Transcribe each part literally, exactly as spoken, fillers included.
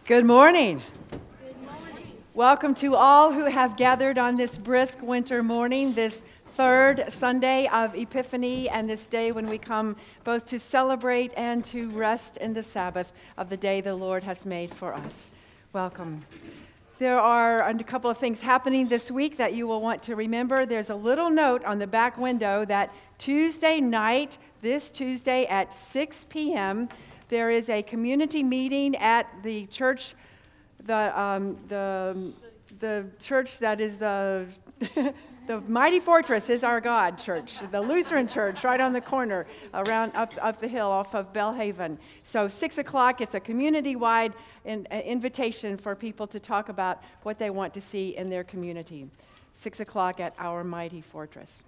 Good morning. Good morning. Welcome to all who have gathered on this brisk winter morning, this third Sunday of Epiphany, and this day when we come both to celebrate and to rest in the Sabbath of the day the Lord has made for us. Welcome. There are a couple of things happening this week that you will want to remember. There's a little note on the back window that Tuesday night, this Tuesday at six p.m., there is a community meeting at the church, the um, the the church that is the the Mighty Fortress is Our God Church, the Lutheran church right on the corner, around up up the hill off of Bellhaven. So six o'clock, it's a community-wide in, uh, invitation for people to talk about what they want to see in their community. Six o'clock at Our Mighty Fortress.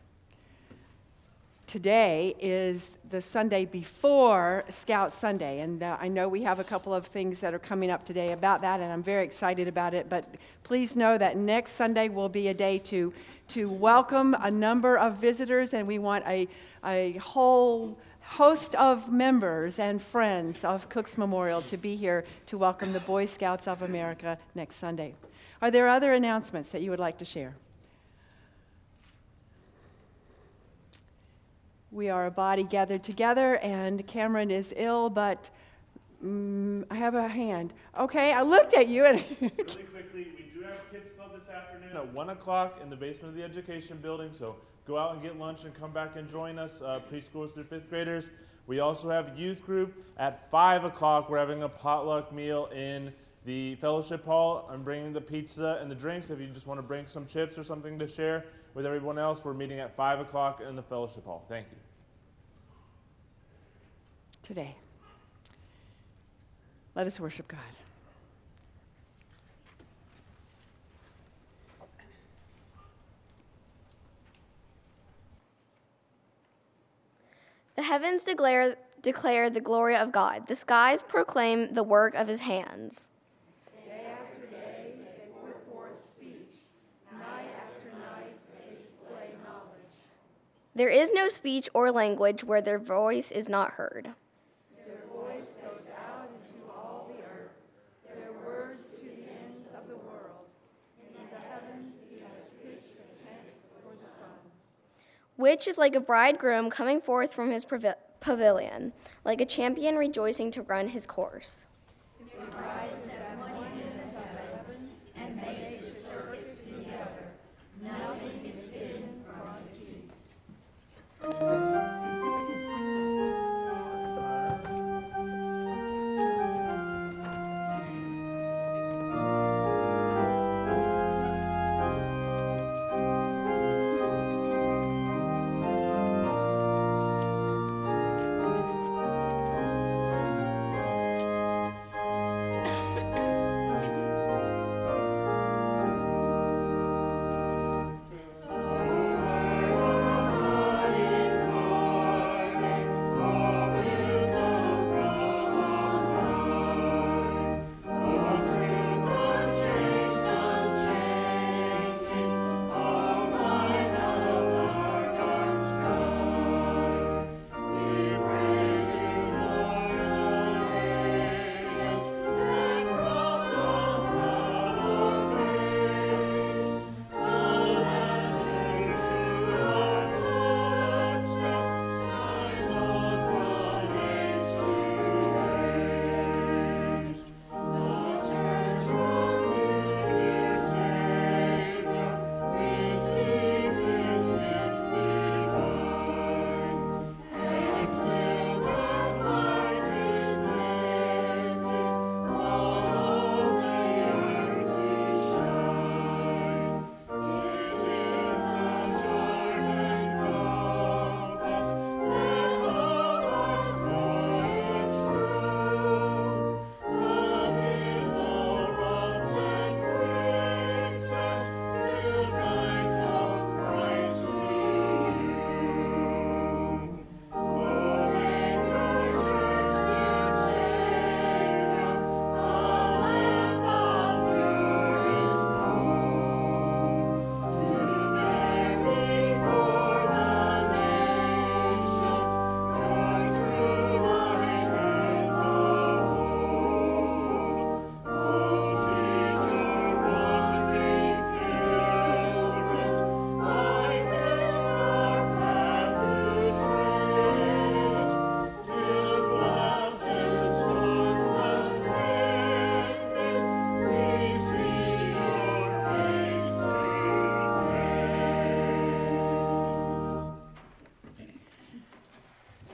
Today is the Sunday before Scout Sunday, and uh, I know we have a couple of things that are coming up today about that, and I'm very excited about it, but please know that next Sunday will be a day to, to welcome a number of visitors, and we want a, a whole host of members and friends of Cook's Memorial to be here to welcome the Boy Scouts of America next Sunday. Are there other announcements that you would like to share? We are a body gathered together, and Cameron is ill, but um, I have a hand. Okay, I looked at you. And really quickly, we do have Kids Club this afternoon at one o'clock in the basement of the Education Building, so go out and get lunch and come back and join us, uh, preschoolers through fifth graders. We also have youth group at five o'clock. We're having a potluck meal in the fellowship hall. I'm bringing the pizza and the drinks. If you just want to bring some chips or something to share with everyone else, we're meeting at five o'clock in the fellowship hall. Thank you. Today, let us worship God. The heavens declare, declare the glory of God. The skies proclaim the work of his hands. Day after day they pour forth speech. Night after night they display knowledge. There is no speech or language where their voice is not heard. Their voice goes out into all the earth, their words to the ends of the world. In the heavens he has pitched a tent for the sun. Which is like a bridegroom coming forth from his pavilion, like a champion rejoicing to run his course. He rises at one end of the heavens and makes his circuit to the other. Nothing is hidden from his feet.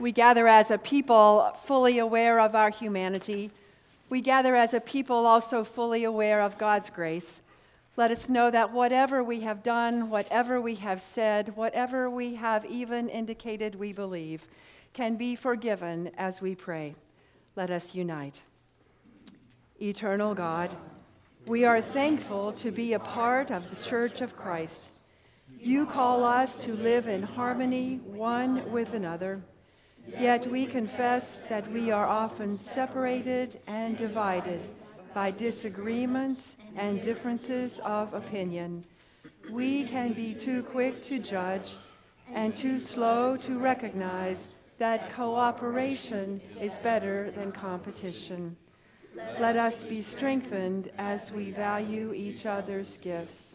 We gather as a people fully aware of our humanity. We gather as a people also fully aware of God's grace. Let us know that whatever we have done, whatever we have said, whatever we have even indicated we believe, can be forgiven as we pray. Let us unite. Eternal God, we are thankful to be a part of the Church of Christ. You call us to live in harmony one with another, yet we confess that we are often separated and divided by disagreements and differences of opinion. We can be too quick to judge and too slow to recognize that cooperation is better than competition. Let us be strengthened as we value each other's gifts.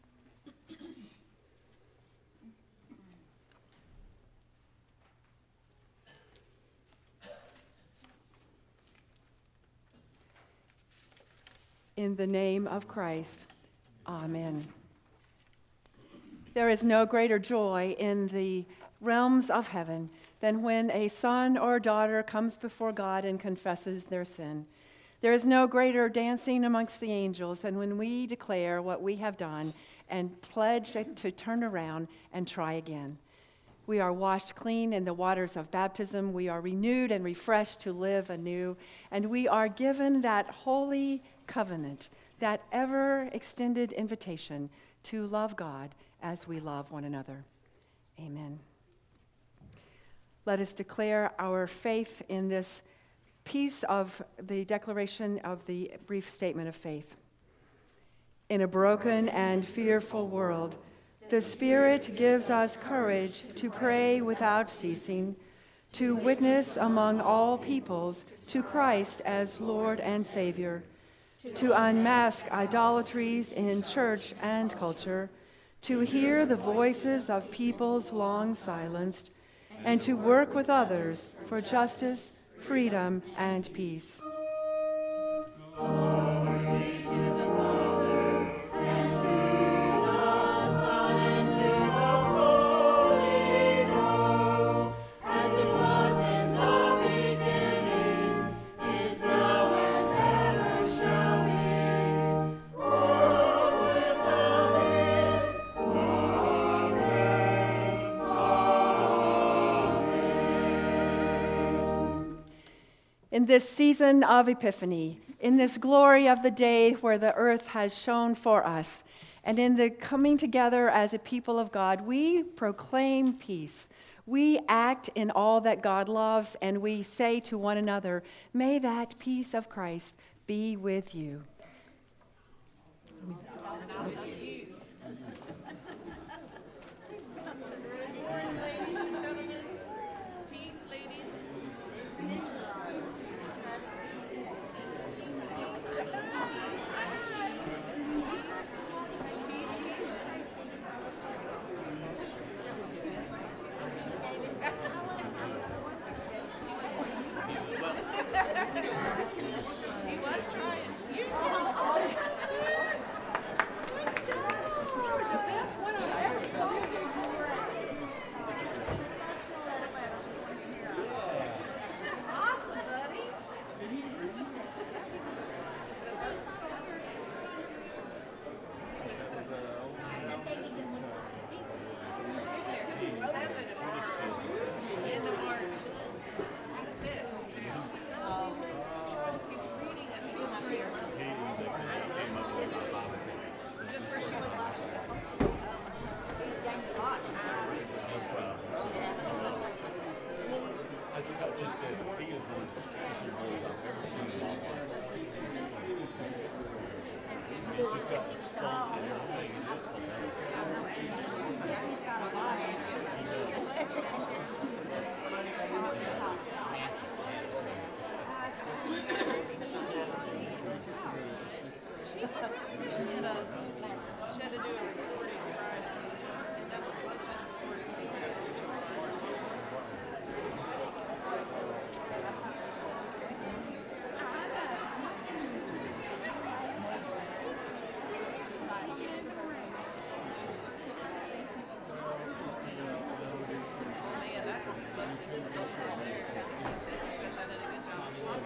In the name of Christ, amen. There is no greater joy in the realms of heaven than when a son or daughter comes before God and confesses their sin. There is no greater dancing amongst the angels than when we declare what we have done and pledge to turn around and try again. We are washed clean in the waters of baptism. We are renewed and refreshed to live anew. And we are given that holy covenant, that ever-extended invitation to love God as we love one another. Amen. Let us declare our faith in this piece of the declaration of the brief statement of faith. In a broken and fearful world, the Spirit gives us courage to pray without ceasing, to witness among all peoples to Christ as Lord and Savior, to unmask idolatries in church and culture, to hear the voices of peoples long silenced, and to work with others for justice, freedom, and peace. In this season of Epiphany, in this glory of the day where the earth has shone for us, and in the coming together as a people of God, we proclaim peace. We act in all that God loves, and we say to one another, may that peace of Christ be with you.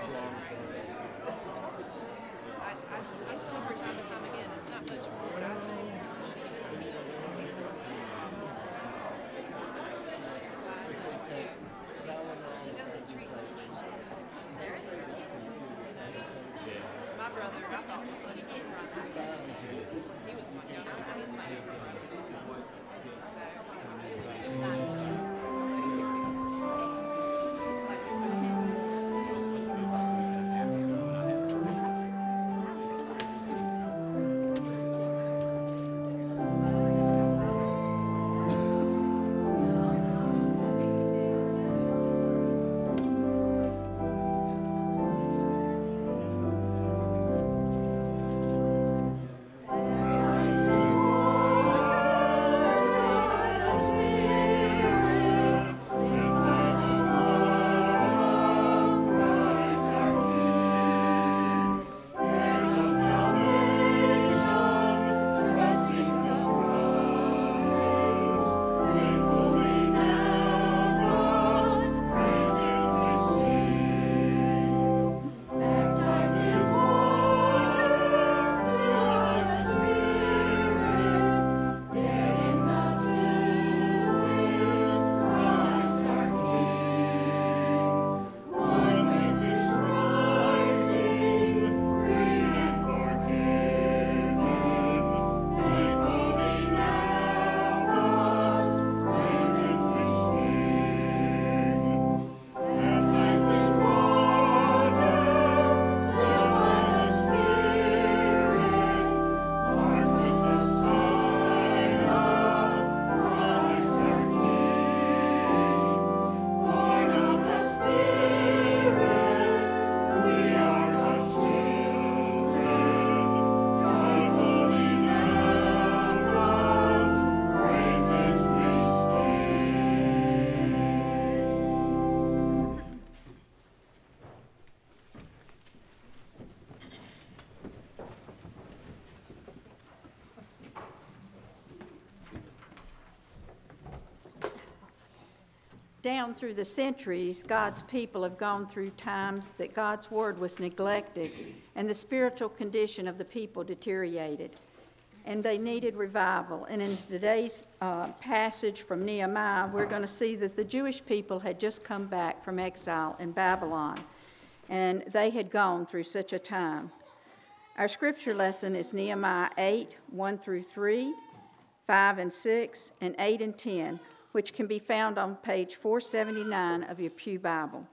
Down through the centuries, God's people have gone through times that God's word was neglected and the spiritual condition of the people deteriorated, and they needed revival. And in today's uh, passage from Nehemiah, we're going to see that the Jewish people had just come back from exile in Babylon, and they had gone through such a time. Our scripture lesson is Nehemiah eight, one through three, five and six, and eight and ten, which can be found on page four seventy-nine of your Pew Bible.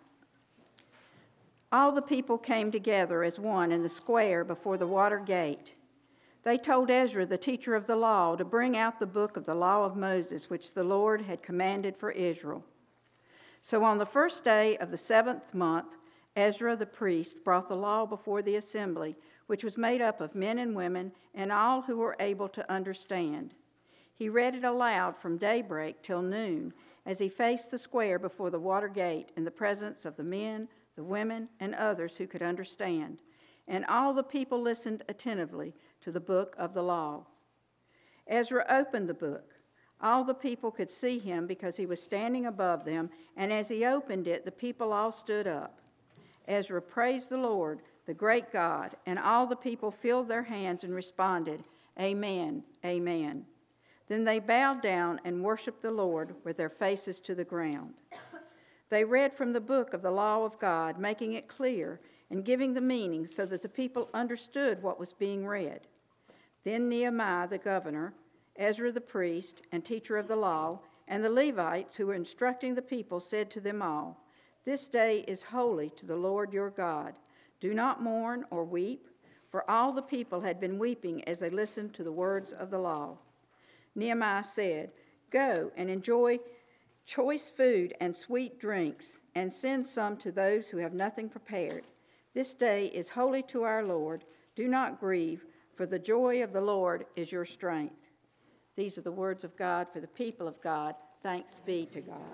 All the people came together as one in the square before the water gate. They told Ezra, the teacher of the law, to bring out the book of the law of Moses, which the Lord had commanded for Israel. So on the first day of the seventh month, Ezra the priest brought the law before the assembly, which was made up of men and women and all who were able to understand. He read it aloud from daybreak till noon as he faced the square before the water gate in the presence of the men, the women, and others who could understand. And all the people listened attentively to the book of the law. Ezra opened the book. All the people could see him because he was standing above them, and as he opened it, the people all stood up. Ezra praised the Lord, the great God, and all the people filled their hands and responded, "Amen, amen." Then they bowed down and worshiped the Lord with their faces to the ground. They read from the book of the law of God, making it clear and giving the meaning so that the people understood what was being read. Then Nehemiah the governor, Ezra the priest and teacher of the law, and the Levites who were instructing the people said to them all, "This day is holy to the Lord your God. Do not mourn or weep," for all the people had been weeping as they listened to the words of the law. Nehemiah said, "Go and enjoy choice food and sweet drinks, and send some to those who have nothing prepared. This day is holy to our Lord. Do not grieve, for the joy of the Lord is your strength." These are the words of God for the people of God. Thanks be to God.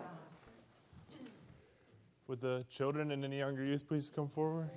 Would the children and any younger youth please come forward?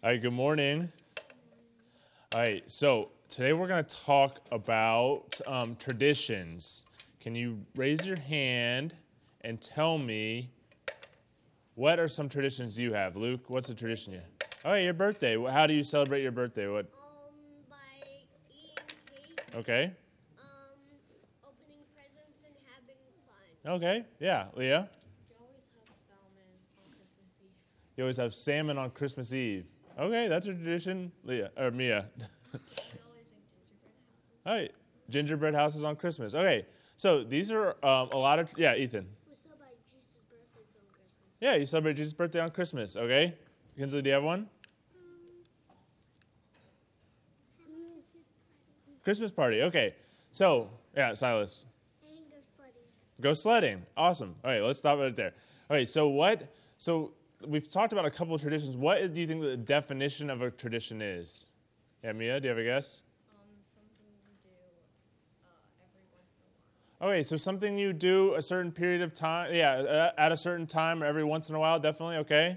All right, good morning. All right, so today we're going to talk about um, traditions. Can you raise your hand and tell me what are some traditions you have? Luke, what's a tradition you have? Oh, your birthday. How do you celebrate your birthday? What? Um, by eating cake. Okay. Um, opening presents and having fun. Okay. Yeah, Leah. You always have salmon on Christmas Eve. You always have salmon on Christmas Eve. Okay, that's a tradition. Leah or Mia. We always make gingerbread houses. All right, gingerbread houses on Christmas. Okay, so these are um, a lot of yeah, Ethan. We celebrate Jesus' birthday on Christmas. Yeah, you celebrate Jesus' birthday on Christmas. Okay, Kinsley, do you have one? Christmas party. Okay, so yeah, Silas. And go sledding. Go sledding. Awesome. All right, let's stop right there. All right, so what? So we've talked about a couple of traditions. What do you think the definition of a tradition is? Yeah, Mia, do you have a guess? Um, something you do uh, every once in a while. Okay, so something you do a certain period of time, yeah, uh, at a certain time or every once in a while, definitely, okay?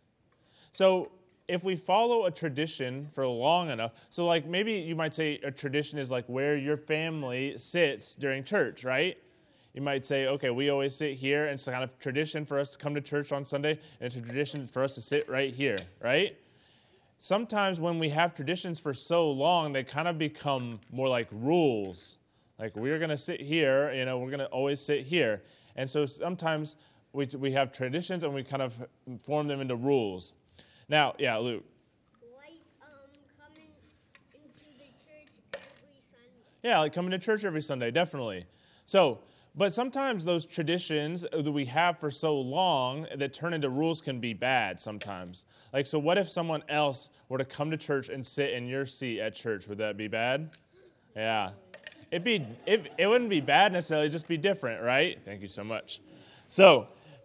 So if we follow a tradition for long enough, so like maybe you might say a tradition is like where your family sits during church, right? You might say, okay, we always sit here, and it's kind of tradition for us to come to church on Sunday, and it's a tradition for us to sit right here, right? Sometimes when we have traditions for so long, they kind of become more like rules. Like, we're going to sit here, you know, we're going to always sit here. And so sometimes we we have traditions, and we kind of form them into rules. Now, yeah, Luke. Like, um, coming into the church every Sunday. Yeah, like coming to church every Sunday, definitely. So, but sometimes those traditions that we have for so long that turn into rules can be bad sometimes. Like, so what if someone else were to come to church and sit in your seat at church? Would that be bad? Yeah. It'd be, it, it wouldn't be bad necessarily, it'd just be different, right? Thank you so much. So,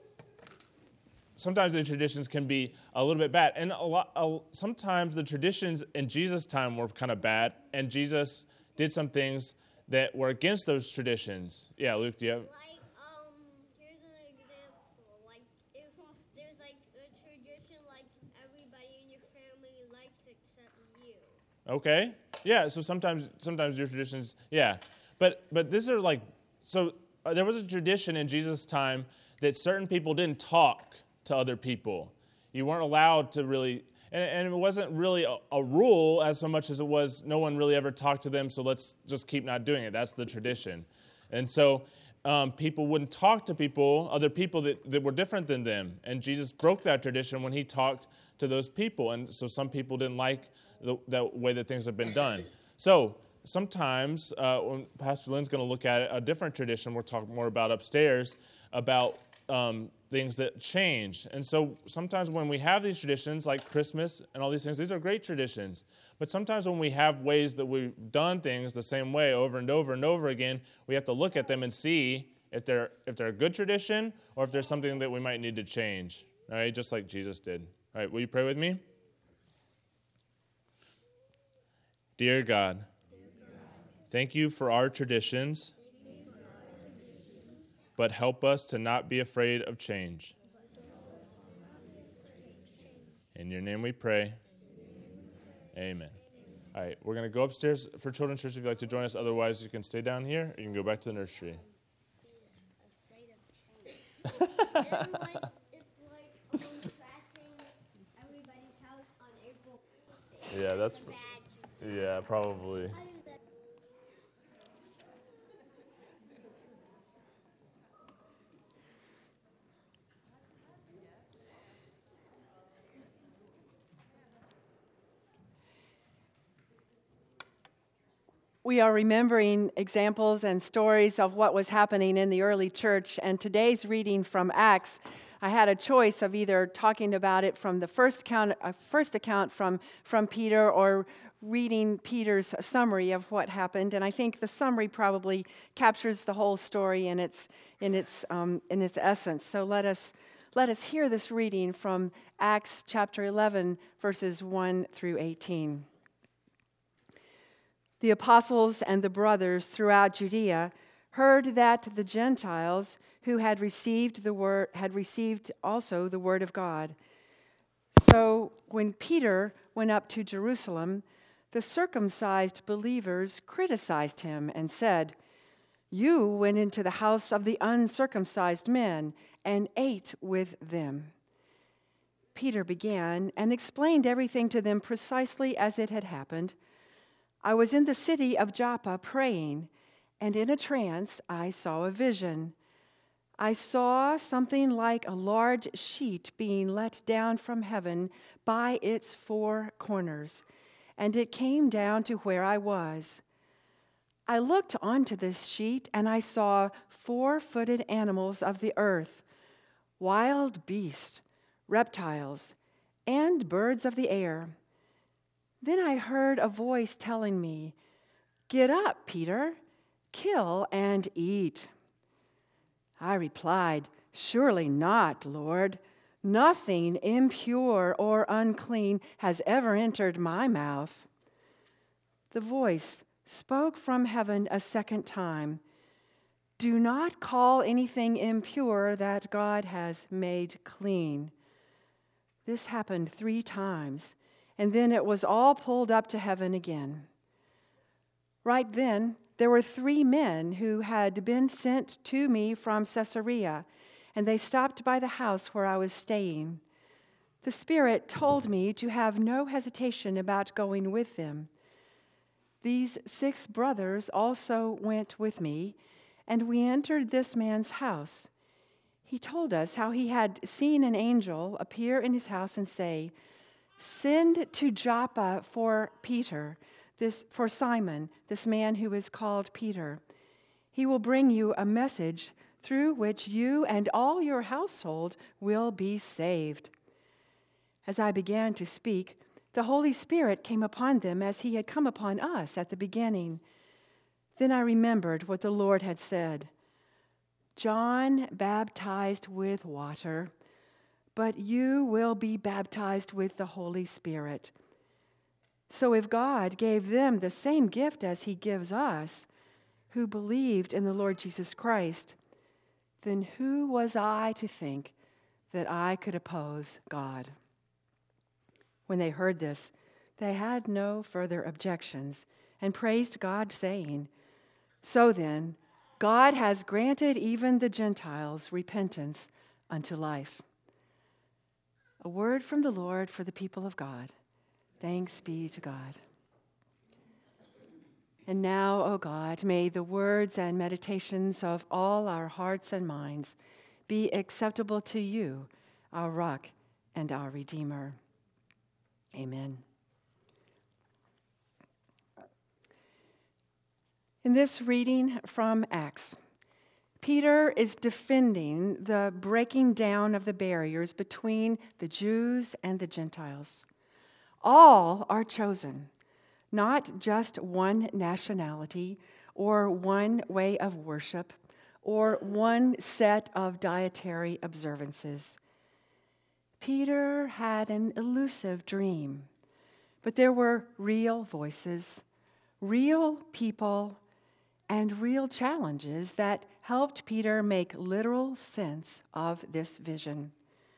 sometimes the traditions can be a little bit bad. And a lot, a, sometimes the traditions in Jesus' time were kind of bad, and Jesus did some things that were against those traditions. Yeah, Luke, do you have? Like, um, here's an example. Like, if there's like a tradition, like everybody in your family likes except you. Okay. Yeah, so sometimes sometimes your traditions, yeah. But but these are like, so uh, there was a tradition in Jesus' time that certain people didn't talk to other people. You weren't allowed to really, and, and it wasn't really a, a rule as so much as it was no one really ever talked to them, so let's just keep not doing it. That's the tradition. And so um, people wouldn't talk to people, other people that, that were different than them. And Jesus broke that tradition when he talked to those people. And so some people didn't like the, the way that things have been done. So sometimes, uh, when Pastor Lynn's going to look at it, a different tradition we'll talk more about upstairs, about um, things that change. And so sometimes when we have these traditions like Christmas and all these things, these are great traditions. But sometimes when we have ways that we've done things the same way over and over and over again, we have to look at them and see if they're if they're a good tradition or if there's something that we might need to change. All right, just like Jesus did. All right, will you pray with me? Dear God, thank you for our traditions, but help us to not be afraid of change. In your name we pray. Amen. All right, we're going to go upstairs for Children's Church if you'd like to join us. Otherwise, you can stay down here or you can go back to the nursery. It's like, it's like um, trashing everybody's house on April Fool's Day. Yeah, that's, It's a bad tradition. yeah, probably. We are remembering examples and stories of what was happening in the early church, and today's reading from Acts, I had a choice of either talking about it from the first account, uh, first account from, from Peter, or reading Peter's summary of what happened, and I think the summary probably captures the whole story in its in its um, in its essence. So let us let us hear this reading from Acts chapter eleven, verses one through eighteen. The apostles and the brothers throughout Judea heard that the Gentiles who had received the word had received also the word of God. So when Peter went up to Jerusalem, the circumcised believers criticized him and said, "You went into the house of the uncircumcised men and ate with them." Peter began and explained everything to them precisely as it had happened. "I was in the city of Joppa praying, and in a trance I saw a vision. I saw something like a large sheet being let down from heaven by its four corners, and it came down to where I was. I looked onto this sheet, and I saw four-footed animals of the earth, wild beasts, reptiles, and birds of the air. Then I heard a voice telling me, 'Get up, Peter, kill and eat.' I replied, 'Surely not, Lord. Nothing impure or unclean has ever entered my mouth.' The voice spoke from heaven a second time, 'Do not call anything impure that God has made clean.' This happened three times, and then it was all pulled up to heaven again. Right then, there were three men who had been sent to me from Caesarea, and they stopped by the house where I was staying. The Spirit told me to have no hesitation about going with them. These six brothers also went with me, and we entered this man's house. He told us how he had seen an angel appear in his house and say, 'Send to Joppa for Peter, this for Simon, this man who is called Peter. He will bring you a message through which you and all your household will be saved.' As I began to speak, the Holy Spirit came upon them as he had come upon us at the beginning. Then I remembered what the Lord had said. 'John baptized with water, but you will be baptized with the Holy Spirit.' So if God gave them the same gift as he gives us, who believed in the Lord Jesus Christ, then who was I to think that I could oppose God?" When they heard this, they had no further objections and praised God, saying, "So then, God has granted even the Gentiles repentance unto life." A word from the Lord for the people of God. Thanks be to God. And now, O God, may the words and meditations of all our hearts and minds be acceptable to you, our rock and our Redeemer. Amen. In this reading from Acts, Peter is defending the breaking down of the barriers between the Jews and the Gentiles. All are chosen, not just one nationality or one way of worship or one set of dietary observances. Peter had an elusive dream, but there were real voices, real people, and real challenges that helped Peter make literal sense of this vision.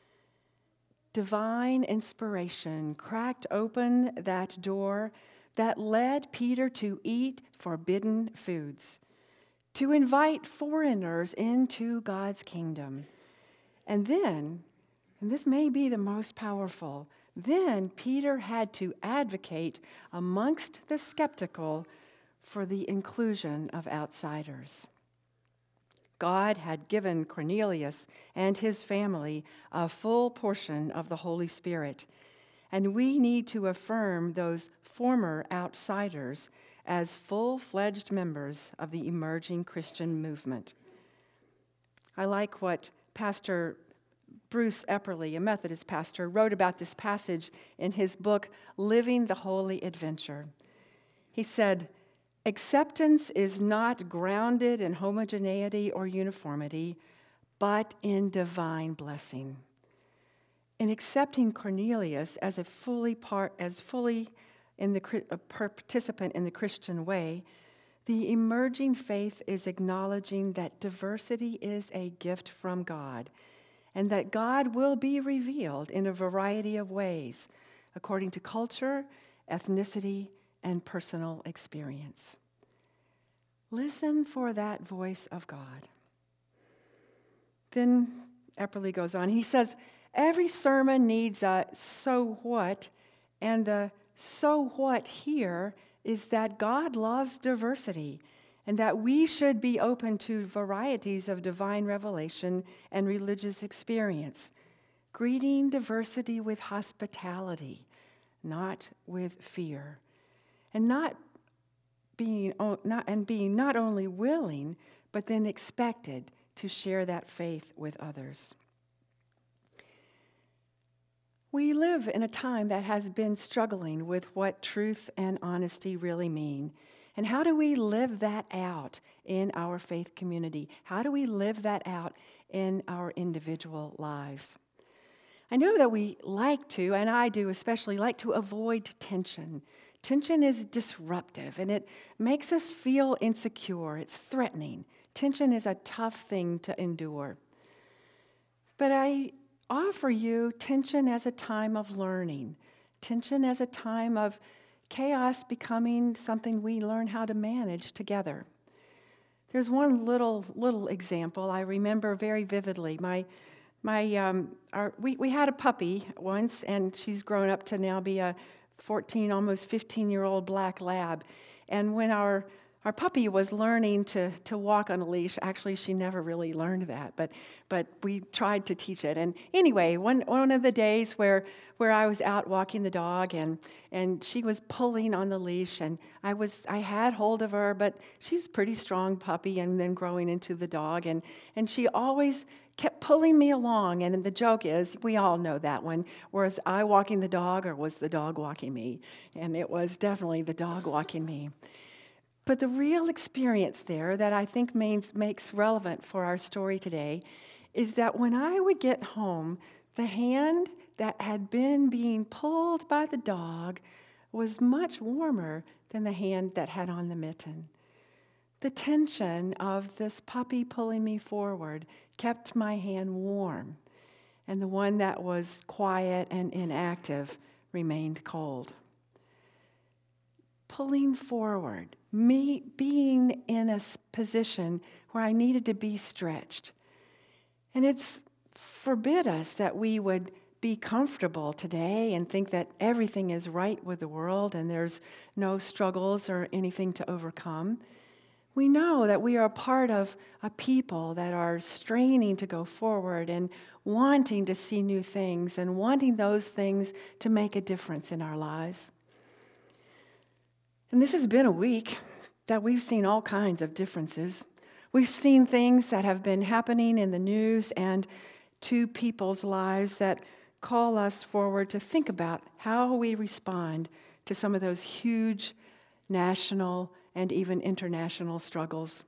Divine inspiration cracked open that door that led Peter to eat forbidden foods, to invite foreigners into God's kingdom. And then, and this may be the most powerful, then Peter had to advocate amongst the skeptical for the inclusion of outsiders. God had given Cornelius and his family a full portion of the Holy Spirit, and we need to affirm those former outsiders as full-fledged members of the emerging Christian movement. I like what Pastor Bruce Epperly, a Methodist pastor, wrote about this passage in his book, Living the Holy Adventure. He said, "Acceptance is not grounded in homogeneity or uniformity, but in divine blessing. In accepting Cornelius as a fully part, as fully in the a participant in the Christian way, the emerging faith is acknowledging that diversity is a gift from God, and that God will be revealed in a variety of ways, according to culture, ethnicity, and personal experience. Listen for that voice of God. Then Epperly goes on. He says, every sermon needs a so what, and the so what here is that God loves diversity and that we should be open to varieties of divine revelation and religious experience, greeting diversity with hospitality, not with fear, and not being not and being not only willing, but then expected to share that faith with others. We live in a time that has been struggling with what truth and honesty really mean. And how do we live that out in our faith community? How do we live that out in our individual lives? I know that we like to, and I do especially, like to avoid tension. Tension is disruptive, and it makes us feel insecure. It's threatening. Tension is a tough thing to endure. But I offer you tension as a time of learning, tension as a time of chaos becoming something we learn how to manage together. There's one little little example I remember very vividly. My my um, our, we we had a puppy once, and she's grown up to now be a fourteen, almost fifteen-year-old black lab. And when our our puppy was learning to, to walk on a leash, actually she never really learned that, but but we tried to teach it. And anyway, one one of the days where where I was out walking the dog and and she was pulling on the leash, and I was I had hold of her, but she's a pretty strong puppy and then growing into the dog, and and she always kept pulling me along. And the joke is, we all know that one. Was I walking the dog, or was the dog walking me? And it was definitely the dog walking me. But the real experience there that I think means, makes relevant for our story today is that when I would get home, the hand that had been being pulled by the dog was much warmer than the hand that had on the mitten. The tension of this puppy pulling me forward kept my hand warm, and the one that was quiet and inactive remained cold. Pulling forward, me being in a position where I needed to be stretched. And it's forbid us that we would be comfortable today and think that everything is right with the world and there's no struggles or anything to overcome. We know that we are a part of a people that are straining to go forward and wanting to see new things and wanting those things to make a difference in our lives. And this has been a week that we've seen all kinds of differences. We've seen things that have been happening in the news and to people's lives that call us forward to think about how we respond to some of those huge national and even international struggles.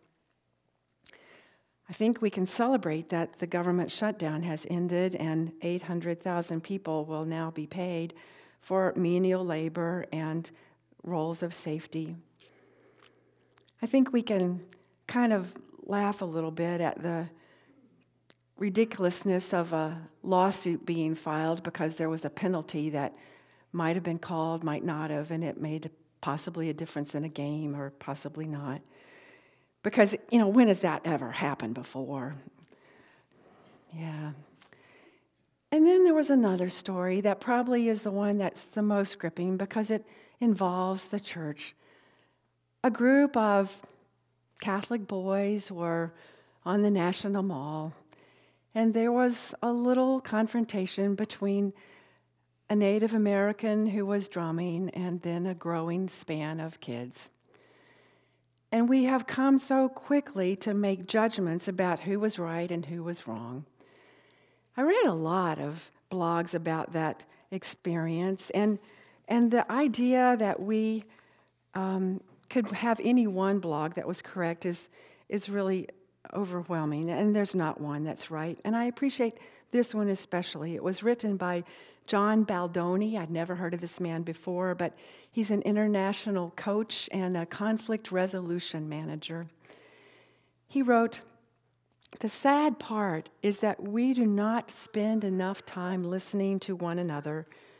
I think we can celebrate that the government shutdown has ended and eight hundred thousand people will now be paid for menial labor and roles of safety. I think we can kind of laugh a little bit at the ridiculousness of a lawsuit being filed because there was a penalty that might have been called, might not have, and it made possibly a difference in a game or possibly not. Because, you know, when has that ever happened before? Yeah. And then there was another story that probably is the one that's the most gripping because it involves the church. A group of Catholic boys were on the National Mall, and there was a little confrontation between a Native American who was drumming and then a growing span of kids. And we have come so quickly to make judgments about who was right and who was wrong. I read a lot of blogs about that experience, and and the idea that we um, could have any one blog that was correct is is really overwhelming, and there's not one that's right. And I appreciate this one especially. It was written by John Baldoni. I'd never heard of this man before, but he's an international coach and a conflict resolution manager. He wrote, "The sad part is that we do not spend enough time listening to one another.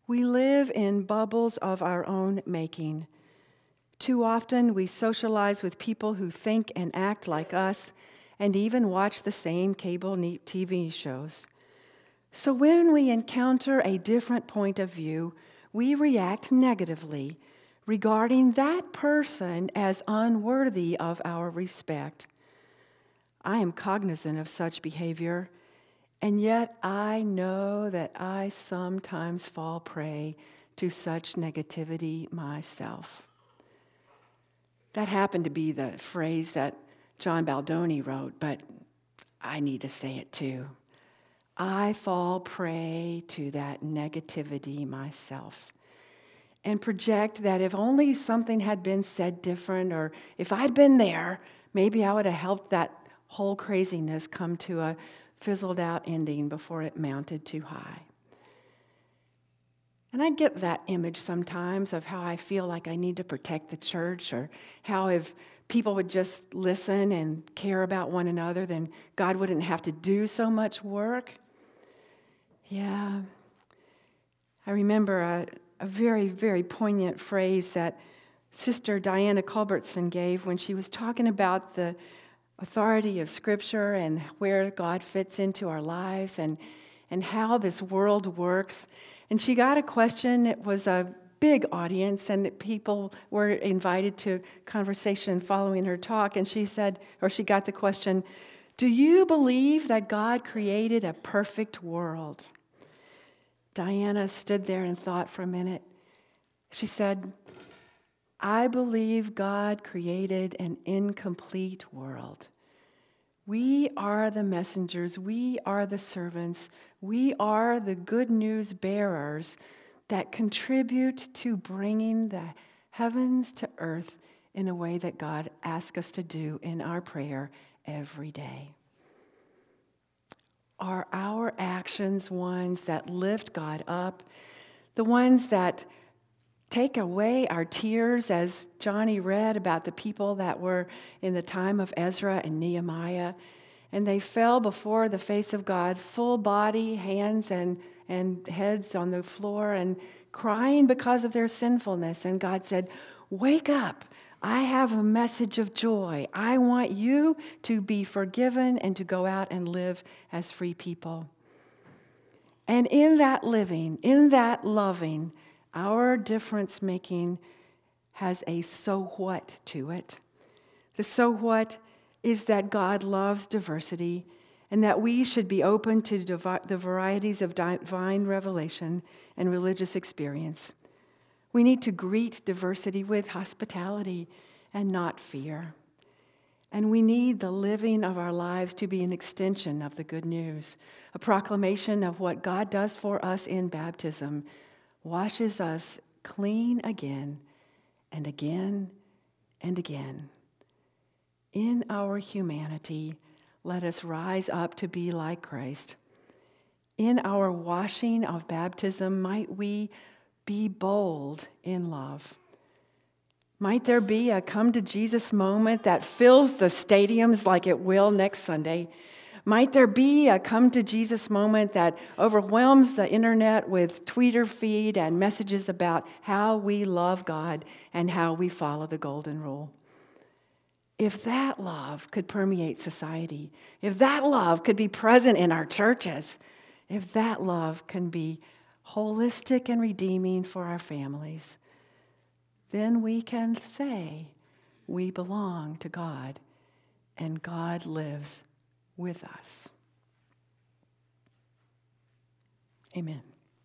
We live in bubbles of our own making. Too often we socialize with people who think and act like us and even watch the same cable T V shows. So when we encounter a different point of view, we react negatively, regarding that person as unworthy of our respect. I am cognizant of such behavior, and yet I know that I sometimes fall prey to such negativity myself. That happened to be the phrase that John Baldoni wrote, but I need to say it too. I fall prey to that negativity myself and project that if only something had been said different, or if I'd been there, maybe I would have helped that whole craziness come to a fizzled out ending before it mounted too high. And I get that image sometimes of how I feel like I need to protect the church, or how if people would just listen and care about one another, then God wouldn't have to do so much work. Yeah. I remember a, a very, very poignant phrase that Sister Diana Culbertson gave when she was talking about the authority of Scripture and where God fits into our lives and, and how this world works. And she got a question. It was a big audience, and people were invited to conversation following her talk. And she said, or she got the question, do you believe that God created a perfect world? Diana stood there and thought for a minute. She said, I believe God created an incomplete world. We are the messengers. We are the servants. We are the good news bearers that contribute to bringing the heavens to earth in a way that God asks us to do in our prayer every day. Are our actions ones that lift God up, the ones that take away our tears, as Johnny read about the people that were in the time of Ezra and Nehemiah, and they fell before the face of God, full body, hands and, and heads on the floor, and crying because of their sinfulness. And God said, wake up. I have a message of joy. I want you to be forgiven and to go out and live as free people. And in that living, in that loving, our difference-making has a so what to it. The so what is that God loves diversity and that we should be open to the varieties of divine revelation and religious experience. We need to greet diversity with hospitality and not fear. And we need the living of our lives to be an extension of the good news, a proclamation of what God does for us in baptism, washes us clean again and again and again. In our humanity, let us rise up to be like Christ. In our washing of baptism, might we be bold in love. Might there be a come to Jesus moment that fills the stadiums like it will next Sunday? Might there be a come to Jesus moment that overwhelms the internet with Twitter feed and messages about how we love God and how we follow the golden rule? If that love could permeate society, if that love could be present in our churches, if that love can be holistic and redeeming for our families, then we can say we belong to God and God lives with us. Amen.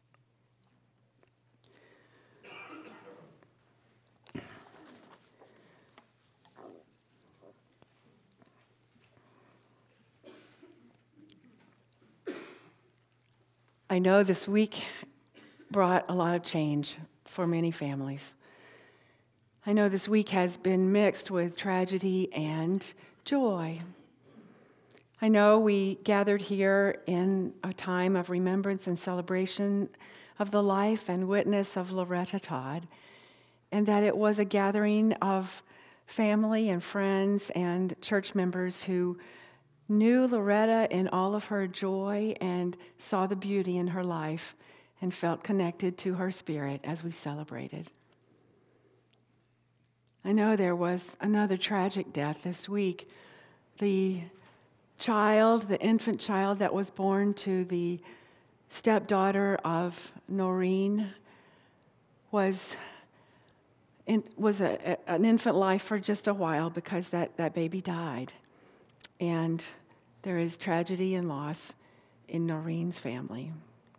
I know this week brought a lot of change for many families. I know this week has been mixed with tragedy and joy. I know we gathered here in a time of remembrance and celebration of the life and witness of Loretta Todd, and that it was a gathering of family and friends and church members who knew Loretta in all of her joy and saw the beauty in her life and felt connected to her spirit as we celebrated. I know there was another tragic death this week. The child, the infant child that was born to the stepdaughter of Noreen was in, was a, a, an infant life for just a while because that, that baby died. And there is tragedy and loss in Noreen's family.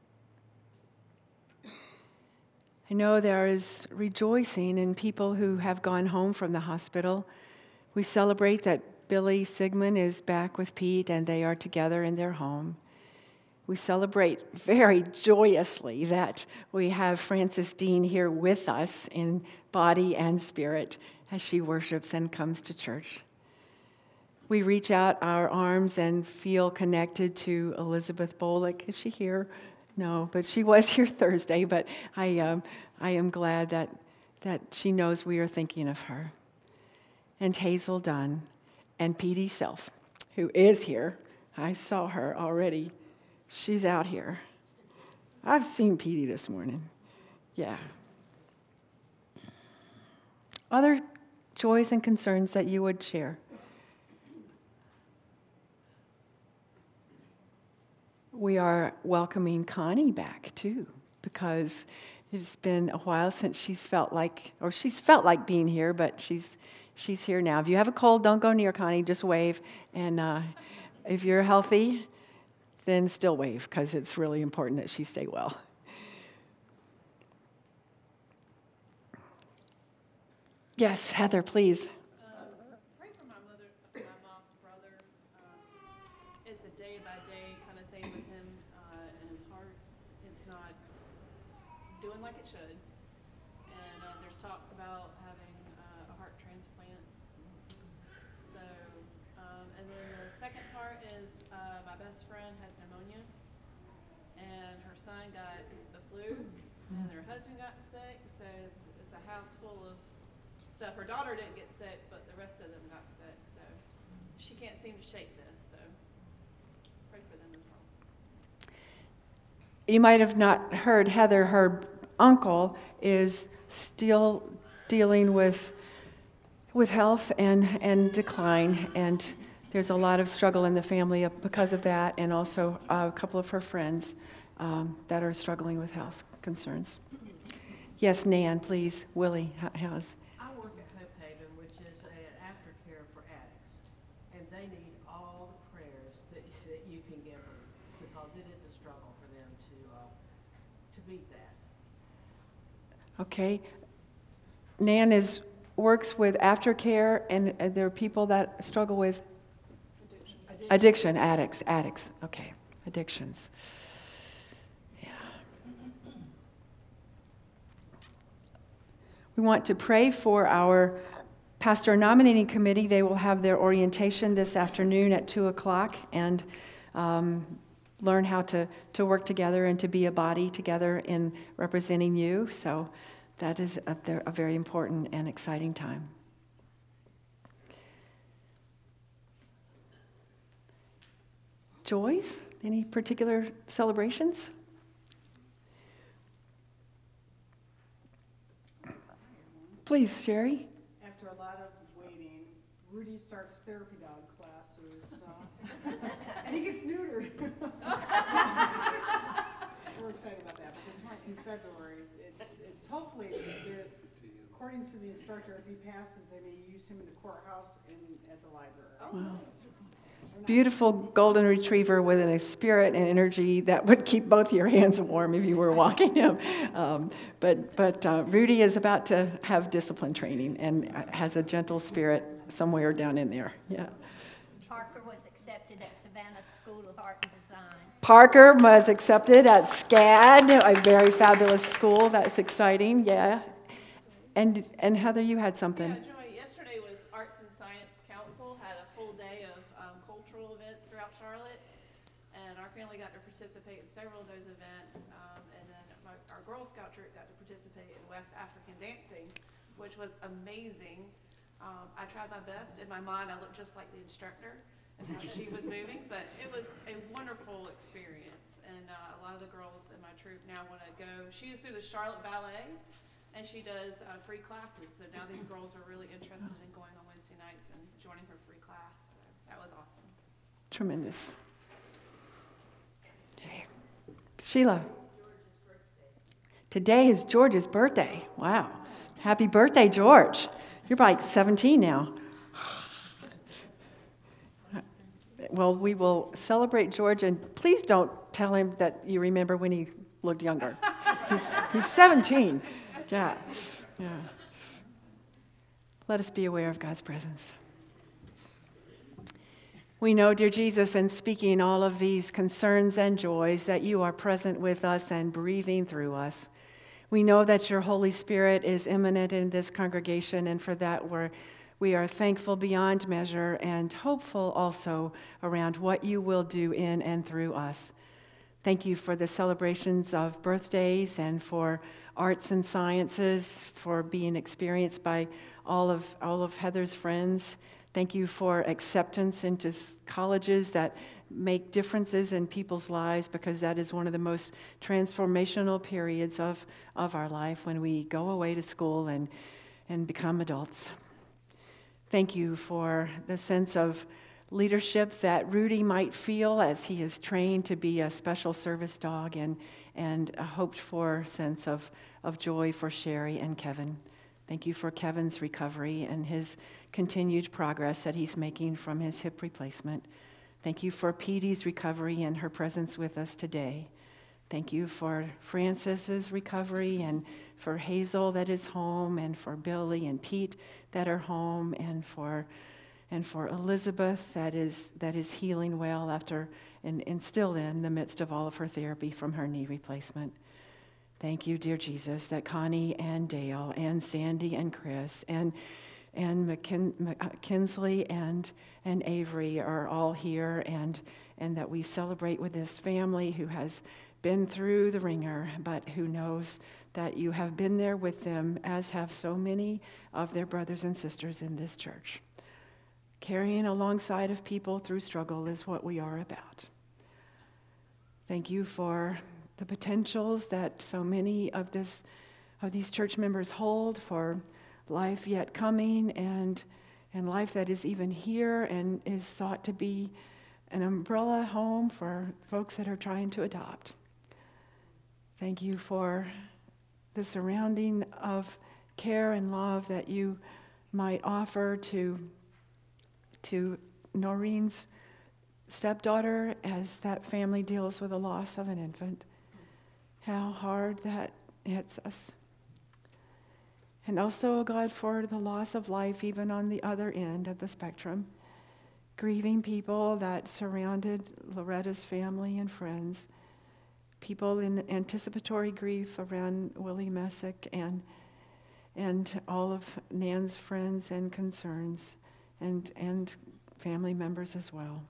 I know there is rejoicing in people who have gone home from the hospital. We celebrate that Billy Sigmund is back with Pete and they are together in their home. We celebrate very joyously that we have Frances Dean here with us in body and spirit as she worships and comes to church. We reach out our arms and feel connected to Elizabeth Bullock. Is she here? No, but she was here Thursday, but I um, I am glad that, that she knows we are thinking of her. And Hazel Dunn and Petey Self, who is here. I saw her already. She's out here. I've seen Petey this morning. Yeah. Other joys and concerns that you would share? We are welcoming Connie back, too, because it's been a while since she's felt like, or she's felt like being here, but she's she's here now. If you have a cold, don't go near Connie, just wave. And uh, if you're healthy, then still wave, because it's really important that she stay well. Yes, Heather, please. Um, pray for my mother, my mom's brother. Um, it's a day-by-day kind of thing with him uh, and his heart. It's not doing like it should. And uh, there's talks about having uh, a heart transplant. So, um, and then the second part is uh, my best friend has pneumonia, and her son got the flu, and their husband got sick, so it's a house full of stuff. Her daughter didn't get sick, but the rest of them got sick, so she can't seem to shake this, so pray for them as well. You might have not heard Heather, her uncle is still dealing with with health and, and decline, and there's a lot of struggle in the family because of that, and also a couple of her friends um, that are struggling with health concerns. Yes, Nan, please. Willie, how's? I work at Hope Haven, which is an aftercare for addicts, and they need all the prayers that, that you can give them, because it is a struggle for them to uh, to beat that. Okay. Nan is works with aftercare, and, and there are people that struggle with addiction. Addiction, Addiction addicts, addicts. Okay, addictions. Yeah. We want to pray for our pastor nominating committee. They will have their orientation this afternoon at two o'clock, and um, learn how to, to work together and to be a body together in representing you. So that is a, a very important and exciting time. Joys? Any particular celebrations? Please, Sherry. After a lot of waiting, Rudy starts therapy dog classes, uh, and he gets neutered. We're excited about that, but it's right in February. It's, it's hopefully, it's, according to the instructor, if he passes, they may use him in the courthouse and at the library. Wow. Beautiful golden retriever with a spirit and energy that would keep both your hands warm if you were walking him. Um, but but uh, Rudy is about to have discipline training and has a gentle spirit somewhere down in there. Yeah. Parker was accepted at Savannah School of Art and Design. Parker was accepted at SCAD, a very fabulous school. That's exciting. Yeah. And and Heather, you had something. Yeah, Joy, yesterday was Arts and Science Council, had a full day of um, cultural events throughout Charlotte, and our family got to participate in several of those events, um, and then my, our Girl Scout troop got to participate in West African dancing, which was amazing. Um, I tried my best. In my mind, I looked just like the instructor and how she was moving, but it was a wonderful experience, and uh, a lot of the girls in my troop now want to go. She is through the Charlotte Ballet, and she does uh, free classes. So now these girls are really interested in going on Wednesday nights and joining her free class. So that was awesome. Tremendous. Okay. Sheila. Today is George's birthday. Wow. Happy birthday, George. You're like seventeen now. Well, we will celebrate George, and please don't tell him that you remember when he looked younger. He's, he's seventeen. Yeah. Yeah. Let us be aware of God's presence. We know, dear Jesus, in speaking all of these concerns and joys, that you are present with us and breathing through us. We know that your Holy Spirit is immanent in this congregation, and for that we're, we are thankful beyond measure and hopeful also around what you will do in and through us. Thank you for the celebrations of birthdays and for arts and sciences, for being experienced by all of, all of Heather's friends. Thank you for acceptance into colleges that make differences in people's lives, because that is one of the most transformational periods of, of our life, when we go away to school and, and become adults. Thank you for the sense of leadership that Rudy might feel as he is trained to be a special service dog, and, and a hoped-for sense of, of joy for Sherry and Kevin. Thank you for Kevin's recovery and his continued progress that he's making from his hip replacement. Thank you for Petey's recovery and her presence with us today. Thank you for Francis's recovery, and for Hazel that is home, and for Billy and Pete that are home, and for and for Elizabeth that is that is healing well after and, and still in the midst of all of her therapy from her knee replacement. Thank you, dear Jesus, that Connie and Dale and Sandy and Chris and and McKin, uh, Kinsley and and Avery are all here, and and that we celebrate with this family who has been through the ringer, but who knows that you have been there with them, as have so many of their brothers and sisters in this church. Carrying alongside of people through struggle is what we are about. Thank you for the potentials that so many of this of these church members hold for life yet coming, and and life that is even here and is sought to be an umbrella home for folks that are trying to adopt. Thank you for the surrounding of care and love that you might offer to, to Noreen's stepdaughter as that family deals with the loss of an infant. How hard that hits us. And also, God, for the loss of life even on the other end of the spectrum. Grieving people that surrounded Loretta's family and friends. People in anticipatory grief around Willie Messick and and all of Nan's friends and concerns, and, and family members as well.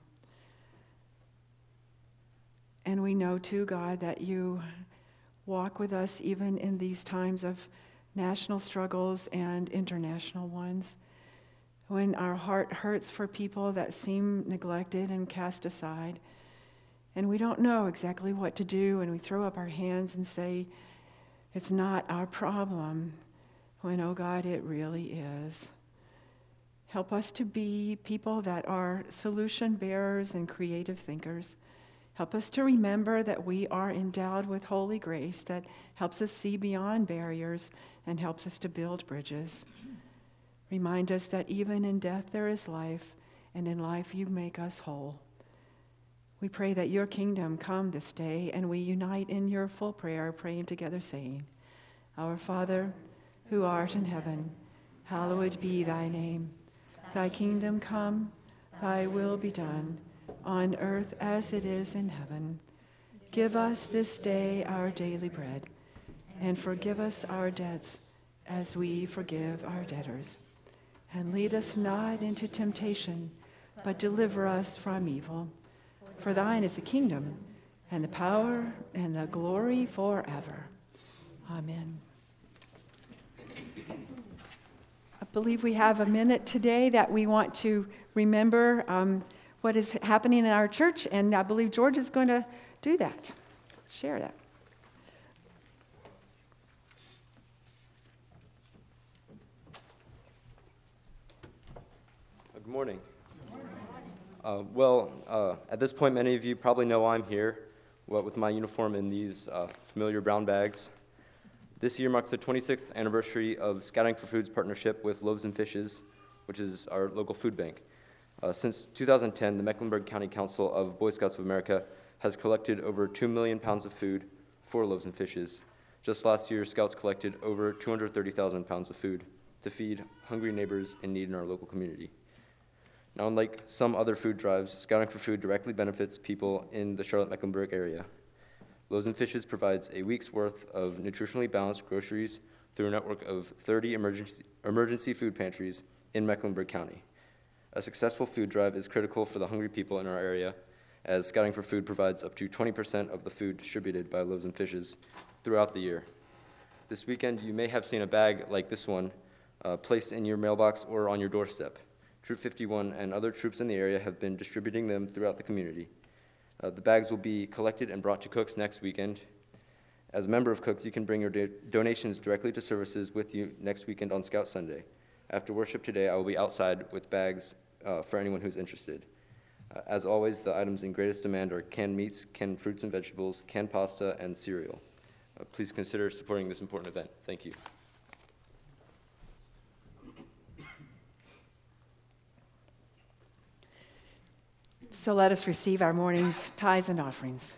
And we know too, God, that you walk with us even in these times of national struggles and international ones, when our heart hurts for people that seem neglected and cast aside. And we don't know exactly what to do, and we throw up our hands and say, it's not our problem, when, oh God, it really is. Help us to be people that are solution bearers and creative thinkers. Help us to remember that we are endowed with holy grace that helps us see beyond barriers and helps us to build bridges. Remind us that even in death there is life, and in life you make us whole. We pray that your kingdom come this day, and we unite in your full prayer, praying together, saying, Our Father, who art in heaven, hallowed be thy name. Thy kingdom come, thy will be done, on earth as it is in heaven. Give us this day our daily bread, and forgive us our debts as we forgive our debtors. And lead us not into temptation, but deliver us from evil. For thine is the kingdom, and the power, and the glory forever. Amen. I believe we have a minute today that we want to remember um, what is happening in our church, and I believe George is going to do that, share that. Good morning. Uh, well, uh, at this point, many of you probably know I'm here, what with my uniform in these uh, familiar brown bags. This year marks the twenty-sixth anniversary of Scouting for Food's partnership with Loaves and Fishes, which is our local food bank. Uh, since two thousand ten, the Mecklenburg County Council of Boy Scouts of America has collected over two million pounds of food for Loaves and Fishes. Just last year, Scouts collected over two hundred thirty thousand pounds of food to feed hungry neighbors in need in our local community. Now, unlike some other food drives, Scouting for Food directly benefits people in the Charlotte-Mecklenburg area. Loaves and Fishes provides a week's worth of nutritionally balanced groceries through a network of thirty emergency, emergency food pantries in Mecklenburg County. A successful food drive is critical for the hungry people in our area, as Scouting for Food provides up to twenty percent of the food distributed by Loaves and Fishes throughout the year. This weekend, you may have seen a bag like this one uh, placed in your mailbox or on your doorstep. Troop fifty-one and other troops in the area have been distributing them throughout the community. Uh, the bags will be collected and brought to Cooks next weekend. As a member of Cooks, you can bring your do donations directly to services with you next weekend on Scout Sunday. After worship today, I will be outside with bags uh, for anyone who's interested. Uh, as always, the items in greatest demand are canned meats, canned fruits and vegetables, canned pasta, and cereal. Uh, please consider supporting this important event. Thank you. So let us receive our morning's tithes and offerings.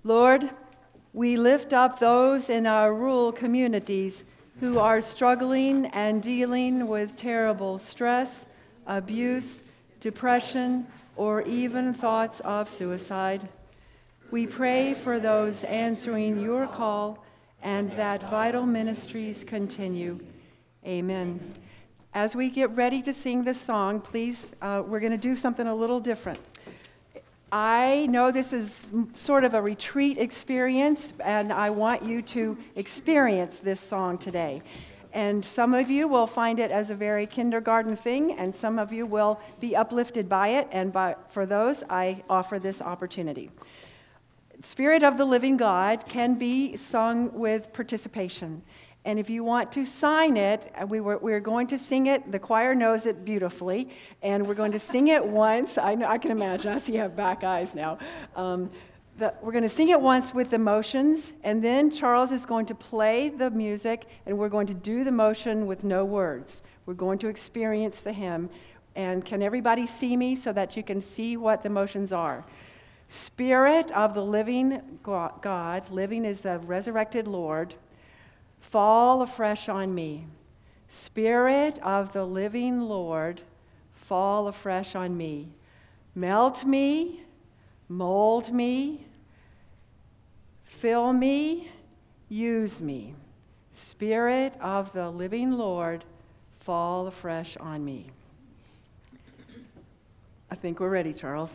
Lord, we lift up those in our rural communities who are struggling and dealing with terrible stress, abuse, depression, or even thoughts of suicide. We pray for those answering your call and that vital ministries continue. Amen. As we get ready to sing this song, please, uh, we're going to do something a little different. I know this is sort of a retreat experience, and I want you to experience this song today. And some of you will find it as a very kindergarten thing, and some of you will be uplifted by it, and by, for those, I offer this opportunity. Spirit of the Living God can be sung with participation. And if you want to sign it, we were, we're going to sing it. The choir knows it beautifully, and we're going to sing it once. I, know, I can imagine. I see you have back eyes now. Um, the, we're going to sing it once with the motions, and then Charles is going to play the music, and we're going to do the motion with no words. We're going to experience the hymn. And can everybody see me so that you can see what the motions are? Spirit of the living God, living is the resurrected Lord, fall afresh on me. Spirit of the living Lord, fall afresh on me. Melt me, mold me, fill me, use me. Spirit of the living Lord, fall afresh on me. I think we're ready, Charles.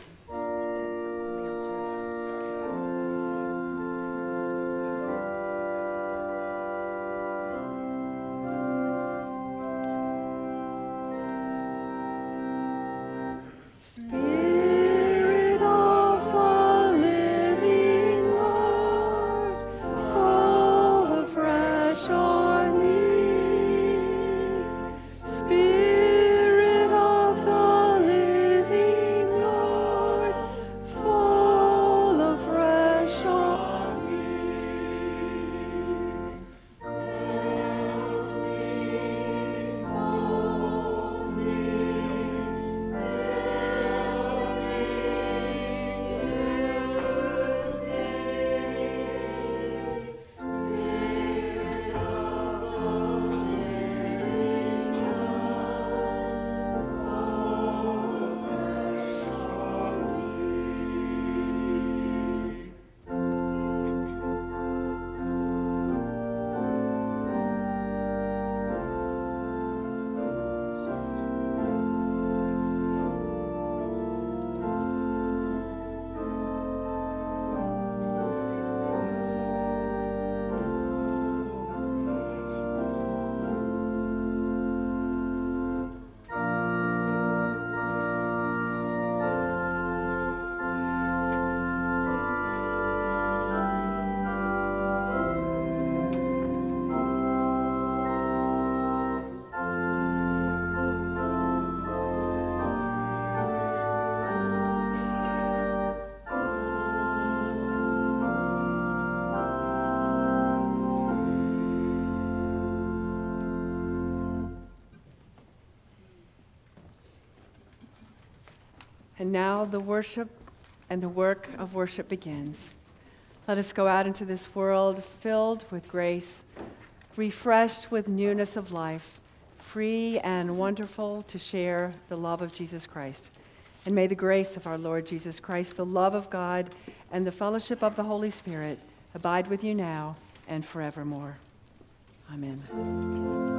And now the worship and the work of worship begins. Let us go out into this world filled with grace, refreshed with newness of life, free and wonderful to share the love of Jesus Christ. And may the grace of our Lord Jesus Christ, the love of God, and the fellowship of the Holy Spirit abide with you now and forevermore. Amen.